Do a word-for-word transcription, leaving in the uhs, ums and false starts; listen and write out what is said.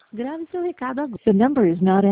Grave seu recado agora. The number is not